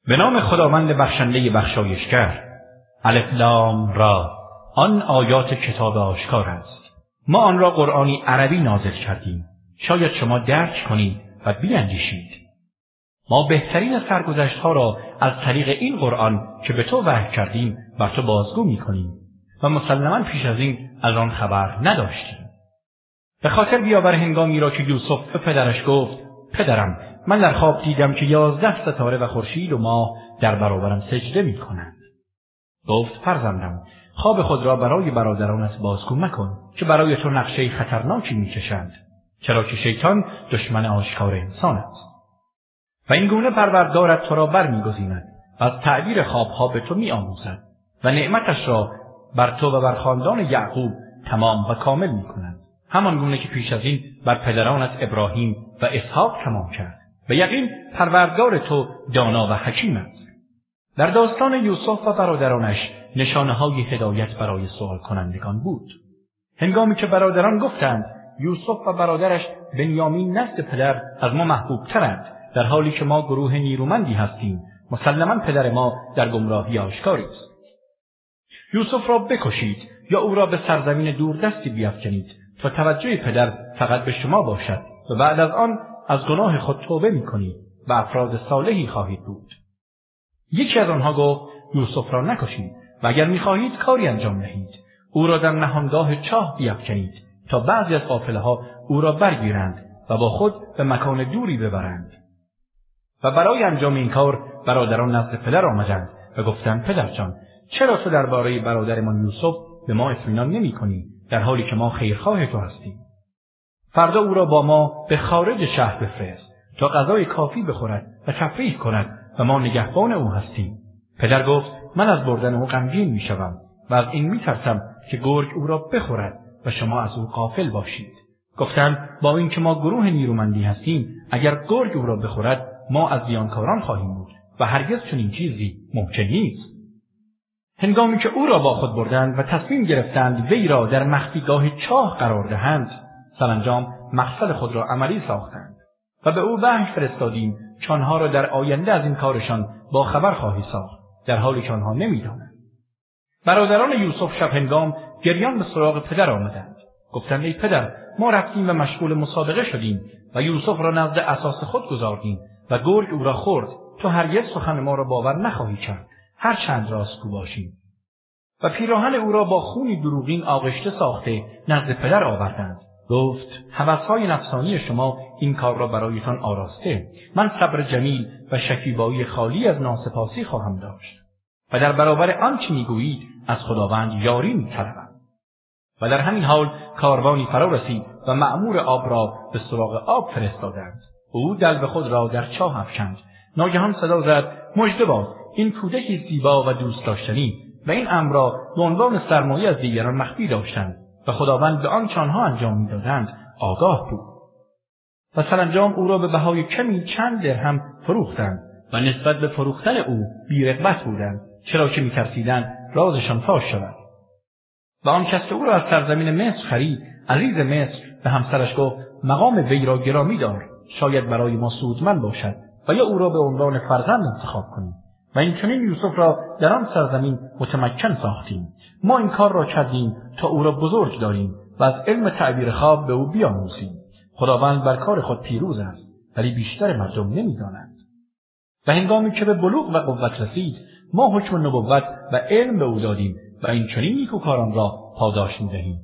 به نام خداوند بخشنده بخشایشگر. الف لام را. آن آیات کتاب آشکار است. ما آن را قرآنی عربی نازل کردیم. شاید شما درک کنید و بیندیشید. ما بهترین سرگذشت‌ها را از طریق این قرآن که به تو وحی کردیم بر تو بازگو می‌کنیم و مسلماً پیش از این از آن خبر نداشتیم. به خاطر بیاور هنگامی را که یوسف به پدرش گفت: پدرم، من در خواب دیدم که 11 ستاره و خورشید و ماه در برابرم سجده می‌کنند. گفت: فرزندم، خواب خود را برای برادرانت بازگو مکن که برای تو نقشه خطرناکی می‌کشند، چرا که شیطان دشمن آشکار انسان است. و این گونه پروردگارت تو را برمی‌گزیند و از تعبیر خواب‌ها به تو می‌آموزد و نعمتش را بر تو و بر خاندان یعقوب تمام و کامل می‌کند، همان گونه که پیش از این بر پدرانت ابراهیم و اسحاق تمام کرد. و یقین پروردگار تو دانا و حکیم است. در داستان یوسف و برادرانش نشانه‌های هدایت برای سؤال کنندگان بود. هنگامی که برادران گفتند یوسف و برادرش بنیامین نزد پدر از ما محبوب ترند، در حالی که ما گروه نیرومندی هستیم، مسلماً پدر ما در گمراهی آشکاری است. یوسف را بکشید یا او را به سرزمین دوردستی بیفکنید تا توجه پدر فقط به شما باشد و بعد از آن از گناه خود توبه می‌کنید و افراد صالحی خواهید بود. یکی از آنها گفت: یوسف را نکشید و اگر می‌خواهید کاری انجام دهید، او را در نهانگاه چاه بیفکنید تا بعضی از قافله‌ها او را برگیرند و با خود به مکان دوری ببرند. و برای انجام این کار برادران نزد پدر آمدند و گفتند: پدرجان، چرا تو درباره برادرمان یوسف به ما اطمینان نمی‌کنی در حالی که ما خیرخواه تو هستیم؟ فردا او را با ما به خارج شهر بفرست تا غذای کافی بخورد و تفریح کند و ما نگهبان او هستیم. پدر گفت: من از بردن او غمگین میشوم و از این میترسم که گرگ او را بخورد و شما از او غافل باشید. گفتند: با اینکه ما گروه نیرومندی هستیم، اگر گرگ او را بخورد ما از زیانکاران خواهیم بود و هرگز چنین چیزی ممکن نیست. هنگامی که او را با خود بردند و تصمیم گرفتند وی را در مخفیگاه چاه قرار دهند، سرانجام مقصد خود را عملی ساختند و به او وحی فرستادیم که آنها را در آینده از این کارشان با خبر خواهی ساخت، در حالی که آنها نمی‌دانند. برادران یوسف شب هنگام گریان به سراغ پدر آمدند. گفتند: ای پدر، ما رفتیم و مشغول مسابقه شدیم و یوسف را نزد اساس خود گذاردیم و گرگ او را خورد. تو هرگز سخن ما را باور نخواهی کرد، هر چند راستگو باشیم. و پیراهن او را با خونی دروغین آغشته ساخته نزد پدر آوردند. گفت: هوس‌های نفسانی شما این کار را برایتان آراسته. من صبر جمیل و شکیبایی خالی از ناسپاسی خواهم داشت و در برابر آنچه میگویید از خداوند یاری می‌طلبم. و در همین حال کاروانی فرا رسید و مأمور آب را به سراغ آب فرستادند. او دلو خود را در چاه افکند. ناگهان صدا زد: مژده باد، این کودکی زیبا و دوست داشتنی و این امر را به عنوان سرمایه از دیگران مخفی داشتند و خداوند به آنچه آنها انجام می‌دادند آگاه بود. و سرانجام او را به بهای کمی چند درهم فروختند و نسبت به فروختن او بی‌رغبت بودند، چرا که می‌ترسیدند رازشان فاش شود. و آن کس که او را از سرزمین مصر خرید، عزیز مصر، به همسرش گفت: مقام وی را گرامی دار، شاید برای ما سودمند باشد و یا او را به عنوان فرزند انتخاب کنیم. و این چنین یوسف را در آن سرزمین متمکن ساختیم. ما این کار را کردیم تا او را بزرگ داریم و از علم تعبیر خواب به او بیاموزیم. خداوند بر کار خود پیروز است، ولی بیشتر مردم نمی‌دانند. و هنگامی که به بلوغ و قوت رسید، ما حکم نبوت و علم به او دادیم و این چنین نیکوکاران را پاداش می‌دهیم.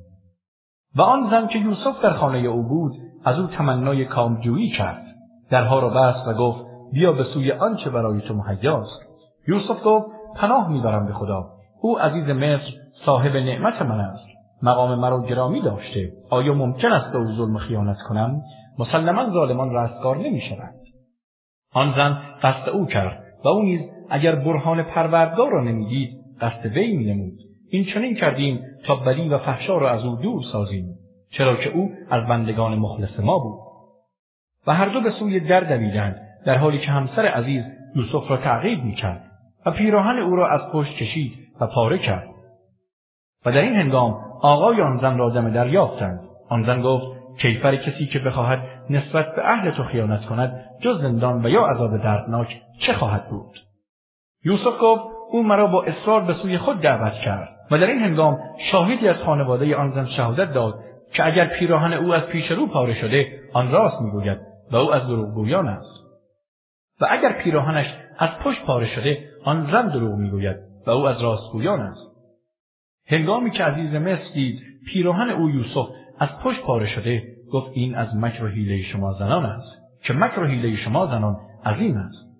و آن زن که یوسف در خانه او بود از او تمنای کامجویی کرد. درها را بست و گفت: بیا به سوی آنچه برای تو مهیاست. یوسف گفت: پناه میبرم به خدا، او عزیز مصر صاحب نعمت من است، مقام مرا گرامی داشته. آیا ممکن است به او ظلم و خیانت کنم؟ مسلماً ظالمان رستگار نمیشوند. آن زن قصد او کرد و او نیز اگر برهان پروردگار را نمیدید قصد وی مینمود. این چنین کردیم تا بدی و فحشا را از او دور سازیم، چرا که او از بندگان مخلص ما بود. و هر دو به سوی در دویدند، در حالی که همسر عزیز یوسف را تعقیب می‌کرد و پیراهن او را از پشت کشید و پاره کرد. و در این هنگام آقای آن زن را دم در یافتند. آن زن گفت: کیفر کسی که بخواهد نسبت به اهل تو خیانت کند، جز زندان و یا عذاب دردناک چه خواهد بود؟ یوسف گفت او مرا با اصرار به سوی خود دعوت کرد و در این هنگام شاهدی از خانواده آن زن شهادت داد که اگر پیراهن او از پیش رو پاره شده آن راست میگوید و او از دروغگویان است و اگر پیراهنش از پشت پاره شده آن زن دروغ میگوید و او از راستگویان است. هنگامی که عزیز مصر دید پیراهن او یوسف از پشت پاره شده گفت این از مکر و حیله شما زنان است که مکر و حیله شما زنان عظیم است.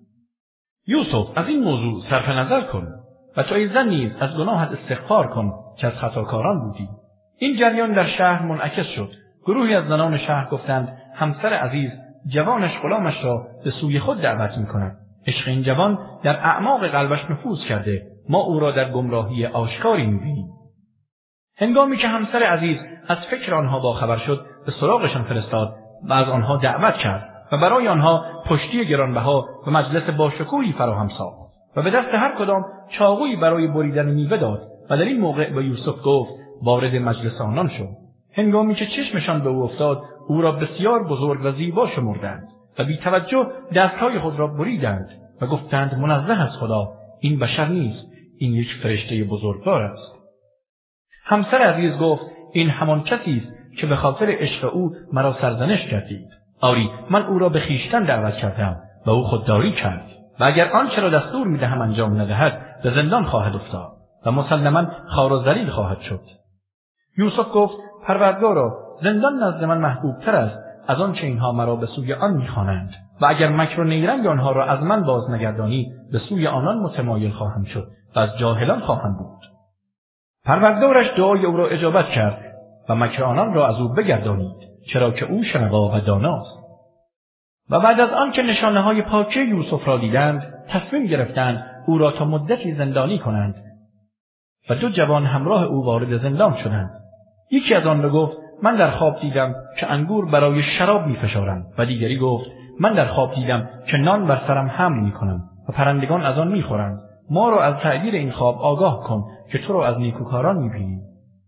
یوسف از این موضوع صرف نظر کن و تو ای زن نیز از گناهت استغفار کن که از خطاکاران بودی. این جریان در شهر منعکس شد. گروهی از زنان شهر گفتند همسر عزیز جوانش غلامش را به سوی خود دعوت می‌کند. عشق این جوان در اعماق قلبش نفوذ کرده. ما او را در گمراهی آشکاری می‌بینیم. هنگامی که همسر عزیز از فکر آنها باخبر شد به سراغشان فرستاد و از آنها دعوت کرد و برای آنها پشتی گرانبها و مجلس باشکوهی فراهم ساخت و به دست هر کدام چاقویی برای بریدن میوه داد و در این موقع به یوسف گفت وارد مجلس آنان شو. هنگامی که چشمشان به او افتاد او را بسیار بزرگ و زیبا شمردند و بی توجه دستهای خود را بریدند و گفتند منزه از خدا، این بشر نیست، این یک فرشته بزرگوار است. همسر عزیز گفت این همان کسی است که به خاطر عشق او مرا سرزنش کردید. آری من او را به خویشتن دعوت کردم و او خودداری کرد و اگر آنچه را دستور می‌دهم انجام ندهد به زندان خواهد افتاد و مسلماً خوار و ذلیل خواهد شد. یوسف گفت پروردگارا زندان نزد من محبوب‌تر است از آنچه اینها مرا به سوی آن می‌خوانند و اگر مکر و نیرنگ آنها را از من باز نگردانی به سوی آنان متمایل خواهم شد و از جاهلان خواهم بود. پروردگارش دعای او را اجابت کرد و مکر آنان را از او بگردانید چرا که او شنوا و داناست. و بعد از آن که نشانه‌های پاکی یوسف را دیدند تصمیم گرفتند او را تا مدتی زندانی کنند و دو جوان همراه او وارد زندان شدند. یکی از آن را گفت من در خواب دیدم که انگور برای شراب می‌فشارند و دیگری گفت من در خواب دیدم که نان بر سرم حمل می‌کنم و پرندگان از آن می‌خورند. ما را از تعبیر این خواب آگاه کن که تو را از نیکوکاران می‌بینیم.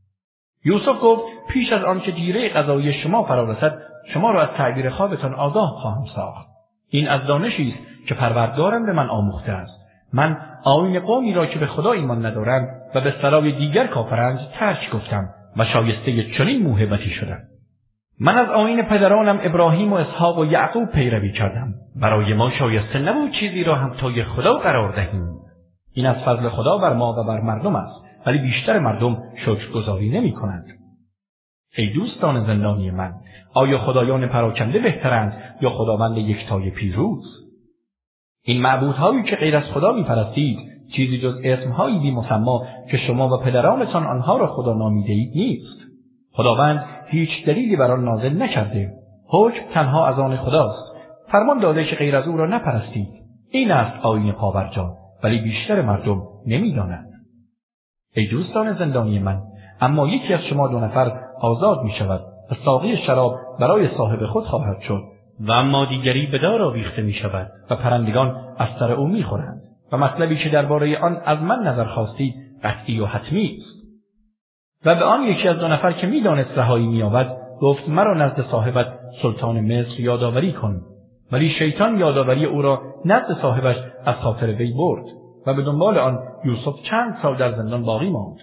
یوسف گفت پیش از آن که جیره قضایی شما فرا رسد شما را از تعبیر خوابتان آگاه خواهم ساخت. این از دانشی است که پروردگارم به من آموخته است. من آیین قومی را که به خدا ایمان ندارند و به سرای دیگر کافرند ترک گفتم و شایسته چنین موهبتی شدم. من از آیین پدرانم ابراهیم و اسحاق و یعقوب پیروی کردم. برای ما شایسته نبود چیزی را همتای خدا قرار دهیم. این از فضل خدا بر ما و بر مردم است، ولی بیشتر مردم شکرگزاری نمی‌کنند. ای دوستان زندانی من، آیا خدایان پراکنده بهترند یا خداوند یکتای پیروز؟ این معبودهایی که غیر از خدا می‌پرستید چیزی جز اسم‌هایی بی‌مسمی که شما و پدرانتان آنها را خدا نامیده‌اید نیست. خداوند هیچ دلیلی بر آن نازل نکرده. حکم تنها از آن خداست. فرمان داده که غیر از او را نپرستید. این است آیین پابرجا، ولی بیشتر مردم نمی‌دانند. ای دوستان زندانی من، اما یکی از شما دو نفر آزاد می‌شود و ساقی شراب برای صاحب خود خواهد شد و اما دیگری به دار آویخته می‌شود و پرندگان از سر او می‌خورند و مطلبی که درباره آن از من نظر خواستید قطعی و حتمی است. و به آن یکی از دو نفر که می‌دانست رهایی می‌یابد گفت مرا نزد صاحبت سلطان مصر یادآوری کن. ولی شیطان یادآوری او را نزد صاحبش از خاطر وی برد و به دنبال آن یوسف چند سال در زندان باقی ماند.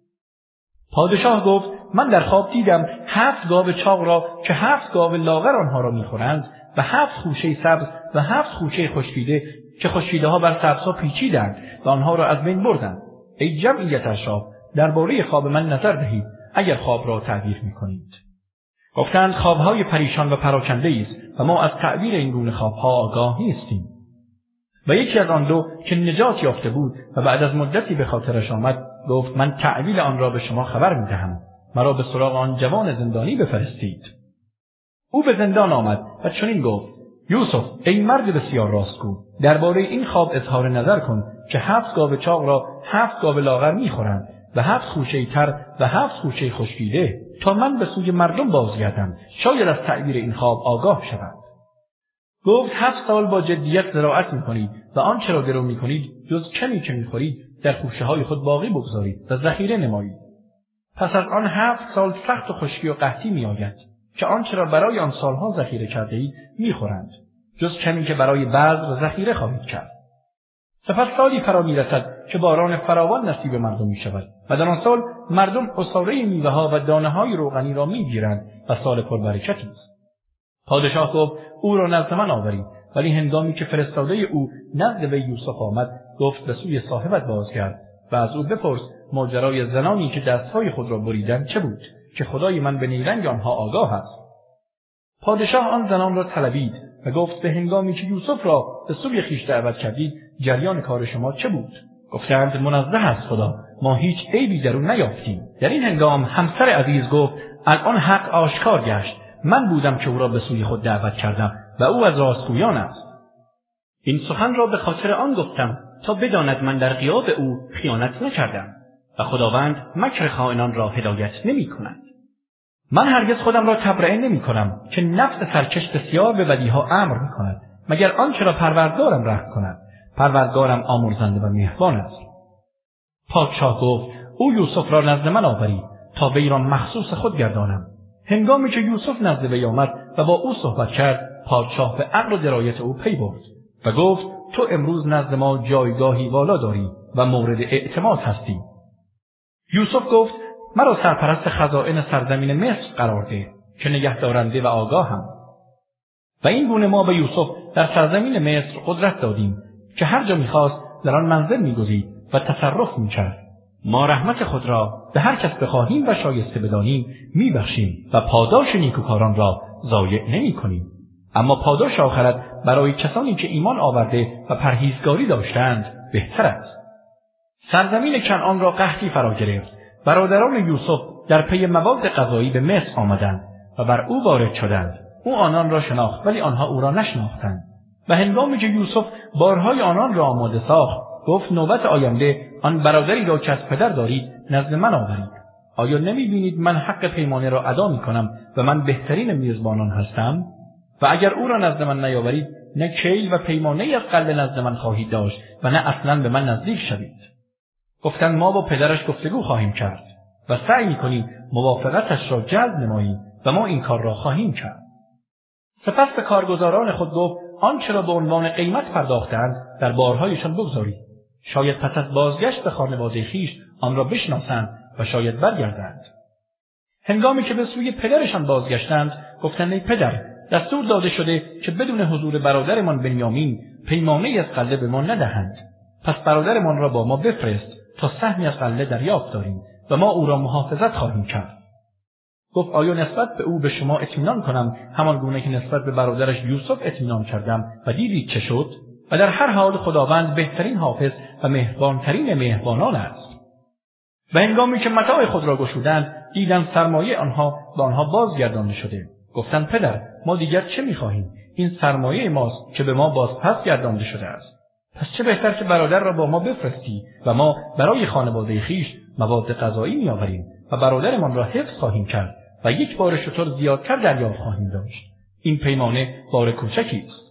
پادشاه گفت من در خواب دیدم 7 گاو چاق را که 7 گاو لاغر آنها را می‌خورند و 7 خوشه سبز و 7 خوشه خشکیده که خشکیده‌ها بر سبزها پیچیدند و آنها را از بین بردند. ای جمعیت اشراف، درباره خواب من نظر دهید اگر خواب را تعبیر می‌کنید. گفتند خواب‌های پریشان و پراکنده است و ما از تعبیر این گونه خواب‌ها آگاه نیستیم. و یکی از آن دو که نجات یافته بود و بعد از مدتی به خاطرش آمد گفت من تعبیر آن را به شما خبر می‌دهم. مرا به سراغ آن جوان زندانی بفرستید. او به زندان آمد و چنین گفت یوسف ای مرد بسیار راستگو، درباره این خواب اظهار نظر کن که 7 گاو چاق را 7 گاو لاغر می‌خورند و 7 خوشه تر و 7 خوشه خشکیده تا من به سوی مردم بازگردم شاید از تعبیر این خواب آگاه شوند. گفت 7 سال با جدیت زراعت می‌کنید و آنچه را درو می‌کنید جز کمی که می‌خورید در خوشه‌های خود باقی بگذارید و ذخیره نمایید. پس از آن 7 سال سخت و خشکی و قحطی می‌آید که آنچه را برای آن سالها ذخیره کرده‌اید می‌خورند جز کمی که برای بذر ذخیره خواهید کرد. سپس سالی فرا می‌رسد که باران فراوان نصیب مردم می‌شود و در آن سال مردم عصاره میوه‌ها و دانه‌های روغنی را می‌گیرند و سال پربرکتی است. پادشاه گفت او را نزد من آورید. ولی هنگامی که فرستاده او نزد وی یوسف آمد، گفت به سوی صاحبت بازگرد و از او بپرس ماجرای زنانی که دستهای خود را بریدند چه بود، که خدای من به نیرنگ آنها آگاه است. پادشاه آن زنان را طلبید و گفت به هنگامی که یوسف را به سوی خویش دعوت کردید جریان کار شما چه بود؟ گفتند منزه است خدا، ما هیچ عیبی در او نیافتیم. در این هنگام همسر عزیز گفت الان حق آشکار گشت، من بودم که او را به سوی خود دعوت کردم و او از راستگویان است. این سخن را به خاطر آن گفتم تا بداند من در غیاب او خیانت نکردم و خداوند مکر خائنان را هدایت نمی کند. من هرگز خودم را تبرئه نمی کنم که نفس سرکش بسیار به بدیها امر می کند مگر آنچه را پروردگارم رحم کند. پروردگارم آمرزنده و مهربان است. پادشاه گفت او یوسف را نزد من آورید تا وی را مخصوص خود گردانم. هنگامی که یوسف نزد وی آمد و با او صحبت کرد، پادشاه به عقل و درایت او پی برد و گفت تو امروز نزد ما جایگاهی والا داری و مورد اعتماد هستی. یوسف گفت مرا سرپرست خزائن سرزمین مصر قرار ده که نگهدارنده و آگاهم. و این گونه ما به یوسف در سرزمین مصر قدرت دادیم که هر جا می‌خواست در آن منزل می‌گزید و تصرف می‌کرد. ما رحمت خود را به هر کس بخواهیم و شایسته بدانیم می‌بخشیم و پاداش نیکوکاران را ضایع نمی‌کنیم. اما پاداش آخرت برای کسانی که ایمان آورده و پرهیزگاری داشتند بهتر است. سرزمین کنعان را قحطی فرا گرفت. برادران یوسف در پی مواد غذایی به مصر آمدند و بر او وارد شدند. او آنان را شناخت ولی آنها او را نشناختند. و هنگامی که یوسف بارهای آنان را آماده ساخت، گفت نوبت آینده آن برادری را که از پدر دارید نزد من آورید. آیا نمی‌بینید من حق پیمانه را ادا می‌کنم و من بهترین میزبانان هستم؟ و اگر او را نزد من نیاورید نه کیل و پیمانه از قله نزد من خواهید داشت و نه اصلاً به من نزدیک شوید. گفتند ما با پدرش گفتگو خواهیم کرد و سعی می‌کنیم موافقتش را جلب نماییم و ما این کار را خواهیم کرد. سپس به کارگزاران خود گفت آنچه را به عنوان قیمت پرداختند در بارهایشان بگذارید. شاید پس از بازگشت به خانواده خویش آن را بشناسند و شاید برگردند. هنگامی که به سوی پدرشان بازگشتند گفتند ای پدر، دستور داده شده که بدون حضور برادرمان بنیامین پیمانه از قله به ما ندهند. پس برادرمان را با ما بفرست تا سهمی از قله دریافت داریم و ما او را محافظت خواهیم کرد. گفت آیا نسبت به او به شما اطمینان کنم همان گونه که نسبت به برادرش یوسف اطمینان کردم و دیدید چه شد؟ و در هر حال خداوند بهترین حافظ و مهربانترین مهربانان است. و هنگامی که متاع خود را گشودند دیدند سرمایه آنها به آنها بازگردانده شده. گفتند پدر، ما دیگر چه می‌خواهیم؟ این سرمایه ماست که به ما باز پس گردانده شده است. پس چه بهتر که برادر را با ما بفرستی و ما برای خانواده خویش مواد غذایی می‌آوریم و برادرمان را حفظ خواهیم کرد و یک بار شتر زیادتر دریافت خواهیم داشت. این پیمانه بار کوچکی است.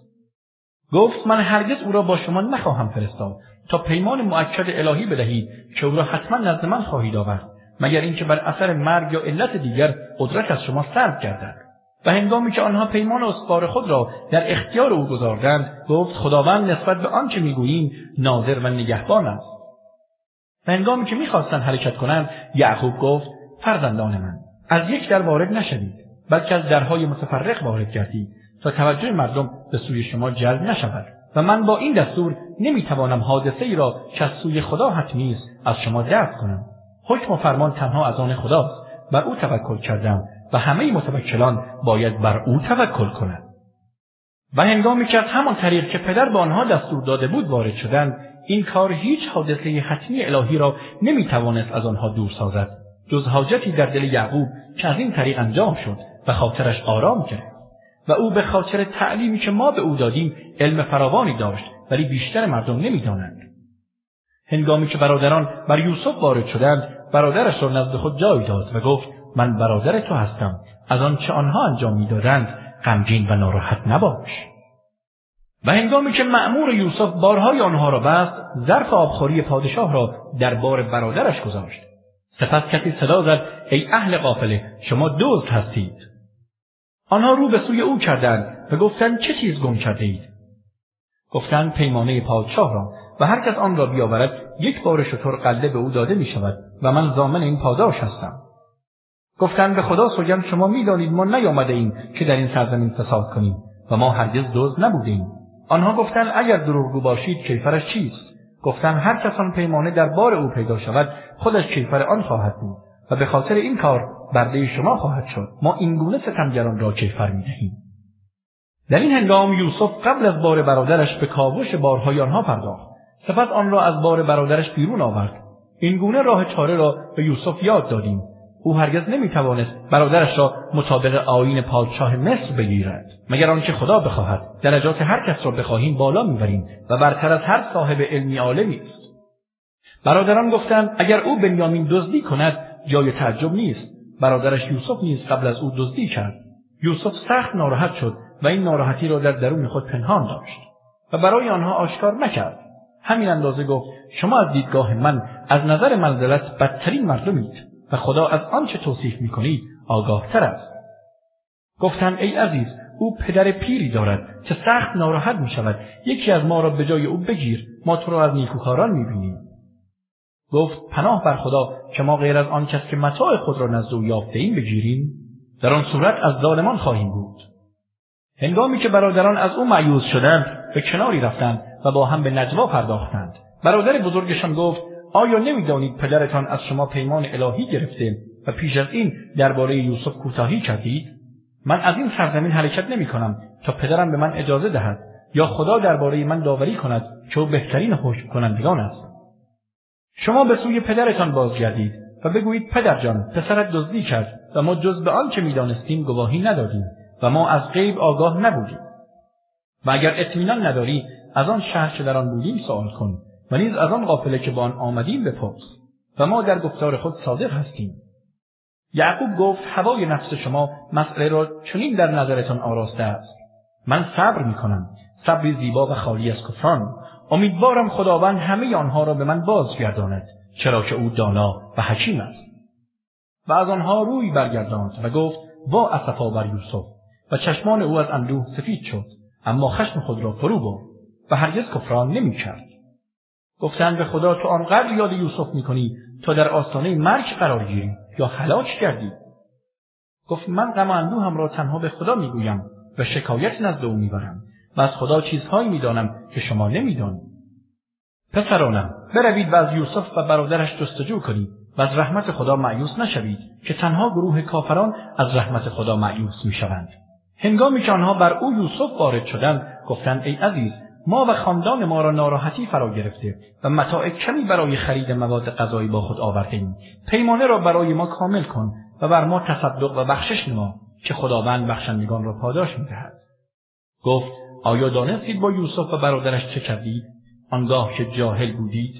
گفت من هرگز او را با شما نخواهم فرستاد تا پیمان مؤکد الهی بدهید که او را حتما نزد من خواهید آورد، مگر اینکه بر اثر مرگ یا علت دیگر قدرت از شما سلب گردد. و هنگامی که آنها پیمان استوار خود را در اختیار او گذاردند، گفت خداوند نسبت به آنچه میگوییم ناظر و نگهبان است. و هنگامی که میخواستند حرکت کنند، یعقوب گفت فرزندان من، از یک در وارد نشوید، بلکه از درهای متفرق وارد گردید تا توجه مردم به سوی شما جلب نشود. و من با این دستور نمیتوانم حادثه ای را که از سوی خدا حتمی است از شما دفع کنم. حکم و فرمان تنها از آن خداست. بر او توکل کردم و همه متوکلان باید بر او توکل کنند. و هنگامی که از همان طریق که پدر به آنها دستور داده بود وارد شدند، این کار هیچ حادثه حتمی الهی را نمیتوانست از آنها دور سازد، جز حاجتی در دل یعقوب که از این طریق انجام شد و خاطرش آرام گرفت. و او به خاطر تعلیمی که ما به او دادیم علم فراوانی داشت، ولی بیشتر مردم نمیدانند. هنگامی که برادران بر یوسف وارد شدند، برادرش را نزد خود جای داد و گفت من برادر تو هستم، از آنچه آنها انجام میدادند غمگین و ناراحت نباش. و هنگامی که مأمور یوسف بارهای آنها را بست، ظرف آبخوری پادشاه را در بار برادرش گذاشت. سپس کسی صدا زد ای اهل قافله، شما دزد هستید. آنها رو به سوی او کردند و گفتند چه چیز گم کرده اید؟ گفتند پیمانه پادشاه را. و هر کس آن را بیاورد 1 بار شتر غله به او داده می شود و من ضامن این پاداش هستم. گفتند به خدا سوگند شما می‌دانید ما نیامده ایم که در این سرزمین فساد کنیم و ما هرگز دزد نبودیم. آنها گفتند اگر دروغگو باشید کیفرش چیست؟ گفتند هر کس آن پیمانه در بار او پیدا شود خودش کیفر آن خواهد بود و به خاطر این کار برده شما خواهد شد. ما این گونه ستمگران را کیفر می‌دهیم. در این هنگام یوسف قبل از بار برادرش به کاوش بارهای آنها پرداخت. سپس آن را از بار برادرش بیرون آورد. این گونه راه چاره را به یوسف یاد دادیم. او هرگز نمی‌توانست برادرش را مطابق آیین پادشاه مصر بگیرد مگر آنکه خدا بخواهد. درجات هر کس را بخواهیم بالا می‌بریم و برتر از هر صاحب علمی عالمی است. برادران گفتند اگر او بنیامین دزدی کند جای تعجب نیست. برادرش یوسف نیز قبل از او دزدی کرد. یوسف سخت ناراحت شد و این ناراحتی را در درون خود پنهان داشت و برای آنها آشکار نکرد. همین اندازه گفت شما از دیدگاه من از نظر منزلت بدترین مردمید و خدا از آنچه توصیف می‌کنید آگاه‌تر است. گفتند ای عزیز او پدر پیری دارد که سخت ناراحت می‌شود. یکی از ما را به جای او بگیر، ما تو را از نیکوکاران می‌بینیم. گفت پناه بر خدا که ما غیر از آن کس که متاع خود را نزد او یافته‌ایم بگیریم، در آن صورت از ظالمان خواهیم بود. هنگامی که برادران از او مایوس شدند به کناری رفتند و با هم به نجوا پرداختند. برادر بزرگشان گفت آیا نمی‌دانید پدرتان از شما پیمان الهی گرفته و پیش از این درباره یوسف کوتاهی کردید؟ من از این سرزمین حرکت نمی‌کنم تا پدرم به من اجازه دهد یا خدا درباره من داوری کند که او بهترین حکم کنندگان است. شما به سوی پدرتان بازگردید و بگویید پدرجان پسرت دزدی کرد و ما جز به آنچه می‌دانستیم گواهی ندادیم و ما از غیب آگاه نبودیم. و اگر اطمینان نداری از آن شهر که در آن بودیم سوال کن و نیز از آن قافله که با آن آمدیم بپرس و ما در گفتار خود صادق هستیم. یعقوب گفت هوای نفس شما مسئله را چنین در نظرتان آراسته است. من صبر می‌کنم، صبری زیبا و خالی از کفران. امیدوارم خداوند همه آنها را به من بازگرداند، چرا که او دانا و حکیم است. و از آنها روی برگرداند و گفت وا اسفا بر یوسف و چشمان او از اندوه سفید شد، اما خشم خود را فرو برد و هرگز کفران نمی‌کرد. گفتند به خدا تو آنقدر یاد یوسف می‌کنی تا در آستانه مرگ قرار گیری یا هلاک کردی. گفت من غم و اندوهم را تنها به خدا می‌گویم و شکایت نزد او می‌برم و از خدا چیزهایی می‌دانم که شما نمی‌دانید. پسرانم بروید و از یوسف و برادرش جستجو کنید و از رحمت خدا مایوس نشوید که تنها گروه کافران از رحمت خدا مایوس می‌شوند. هنگامی که آنها بر او یوسف وارد شدند گفتند ای عزیز ما و خاندان ما را ناراحتی فرا گرفته و متاع کمی برای خرید مواد غذایی با خود آورده‌ایم. پیمانه را برای ما کامل کن و بر ما تصدق و بخشش نما که خداوند بخشندگان را پاداش می‌دهد. گفت آیا دانستید با یوسف و برادرش چه کردید آنگاه که جاهل بودید؟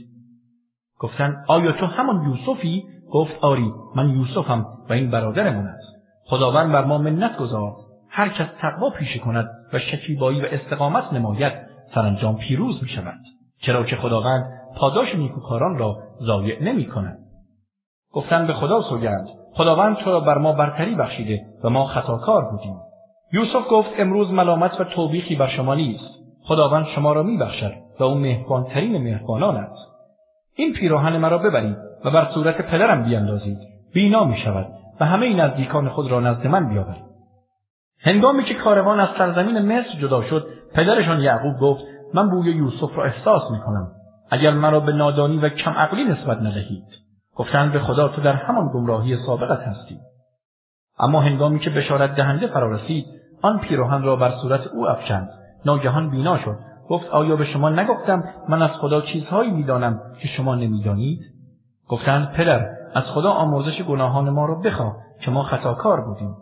گفتند آیا تو همان یوسفی؟ گفت آری من یوسفم و این برادرمان است. خداوند بر ما منت گذارد. هر کس تقوا پیشه کند و شکیبایی و استقامت نماید سرانجام پیروز می شود، چرا که خداوند پاداش نیکوکاران را ضایع نمی کند. گفتند به خدا سوگند خداوند تو را بر ما برتری بخشیده و ما خطاکار بودیم. یوسف گفت امروز ملامت و توبیخی بر شما نیست. خداوند شما را می بخشد و او مهربانترین مهربانان است. این پیراهن مرا ببرید و بر صورت پدرم بیاندازید، بینا می شود و همه نزدیکان خود را نزد من بیاورید. هنگامی که کاروان از سرزمین مصر جدا شد پدرشان یعقوب گفت من بوی یوسف را احساس می کنم. اگر مرا به نادانی و کم عقلی نسبت ندهید. گفتند به خدا تو در همان گمراهی سابقت هستی. اما هنگامی که بشارت دهنده فرا رسید آن پیراهن را بر صورت او افکند. ناگهان بینا شد. گفت آیا به شما نگفتم من از خدا چیزهایی می‌دانم که شما نمی‌دانید؟ گفتند پدر از خدا آمرزش گناهان ما را بخواه که ما خطاکار بودیم.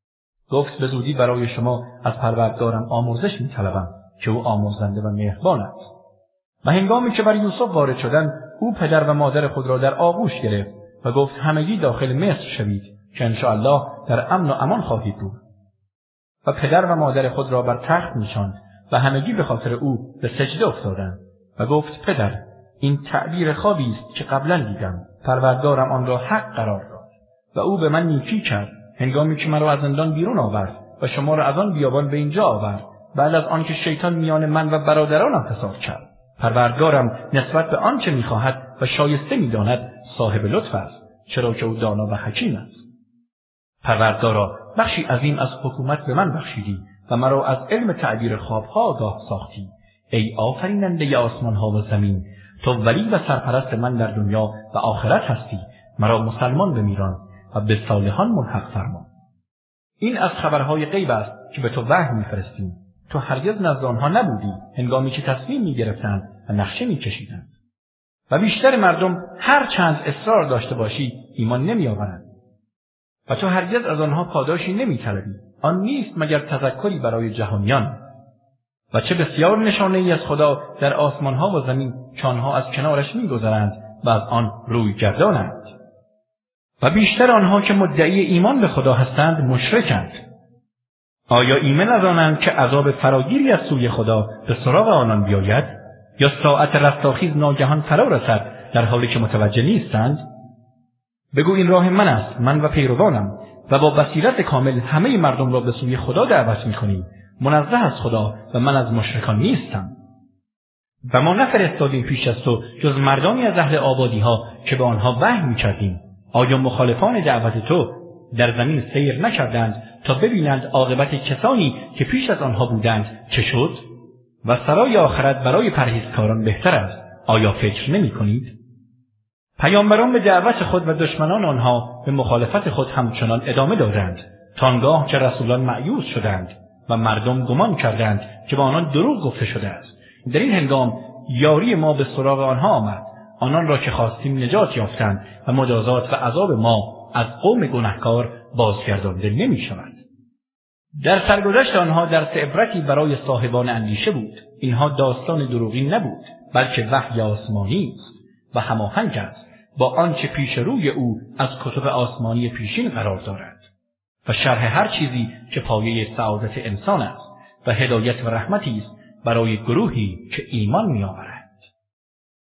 گفت به زودی برای شما از پروردگارم آمرزش می‌طلبم که او آمرزنده و مهربان است. و هنگامی که بر یوسف وارد شدند او پدر و مادر خود را در آغوش گرفت و گفت همگی داخل مصر شوید که انشاءالله در امن و امان خواهید بود. و پدر و مادر خود را بر تخت نشاند و همگی به خاطر او به سجده افتادند و گفت پدر این تعبیر خوابی است که قبلا دیدم. پروردگارم آن را حق قرار داد و او به من نیکی کرد هنگامی که مرا از زندان بیرون آورد و شما را از آن بیابان به اینجا آورد بعد از آنکه شیطان میان من و برادرانم فساد کرد. پروردگارم نسبت به آنچه می‌خواهد و شایسته می‌داند صاحب لطف است، چرا که او دانا و حکیم است. پروردگارا، بخشی عظیم از حکومت به من بخشیدی و مرا از علم تعبیر خوابها آگاه ساختی. ای آفریننده آسمان‌ها و زمین، تو ولی و سرپرست من در دنیا و آخرت هستی. مرا مسلمان بمیران و به صالحان ملحق فرما. این از خبرهای غیب است که به تو وحی می‌فرستیم. تو هرگز نزد آنها نبودی هنگامی که تصمیم می‌گرفتند و نقشه می‌کشیدند. و بیشتر مردم هر چند اصرار داشته باشی ایمان نمی‌آورند. و تو هرگز از آنها پاداشی نمی‌طلبی. آن نیست مگر تذکری برای جهانیان. و چه بسیار نشانه‌ای از خدا در آسمان‌ها و زمین که آنها از کنارش می‌گذرند و از آن روی گردانند. و بیشتر آنها که مدعی ایمان به خدا هستند مشرکند. آیا ایمن از آنند که عذاب فراگیری از سوی خدا به سراغ آنان بیاید، یا ساعت رستاخیز ناگهان فرا رسد در حالی که متوجه نیستند؟ بگو این راه من است، من و پیروانم، و با بصیرت کامل همه مردم را به سوی خدا دعوت می‌کنیم. منزه از خدا و من از مشرکان نیستم. و ما نفرستادیم پیش از تو جز مردانی از اهل آبادی‌ها که به آنها وحی می‌کردیم. آیا مخالفان دعوت تو در زمین سیر نکردند تا ببینند عاقبت کسانی که پیش از آنها بودند چه شد؟ و سرای آخرت برای پرهیزکاران بهتر است. آیا فکر نمی کنید؟ پیامبران به دعوت خود و دشمنان آنها به مخالفت خود همچنان ادامه دادند تا آنگاه که رسولان مأیوس شدند و مردم گمان کردند که با آنان دروغ گفته شده است. در این هنگام یاری ما به سراغ آنها آمد. آنان را که خواستیم نجات یافتند و مجازات و عذاب ما از قوم گنهکار بازگردانده نمی شود. در سرگذشت آنها درس عبرتی برای صاحبان اندیشه بود. اینها داستان دروغین نبود، بلکه وحی آسمانی است و هماهنگ است با آنچه پیش روی او از کتب آسمانی پیشین قرار دارد و شرح هر چیزی که پایه سعادت انسان است و هدایت و رحمتی است برای گروهی که ایمان می‌آورند.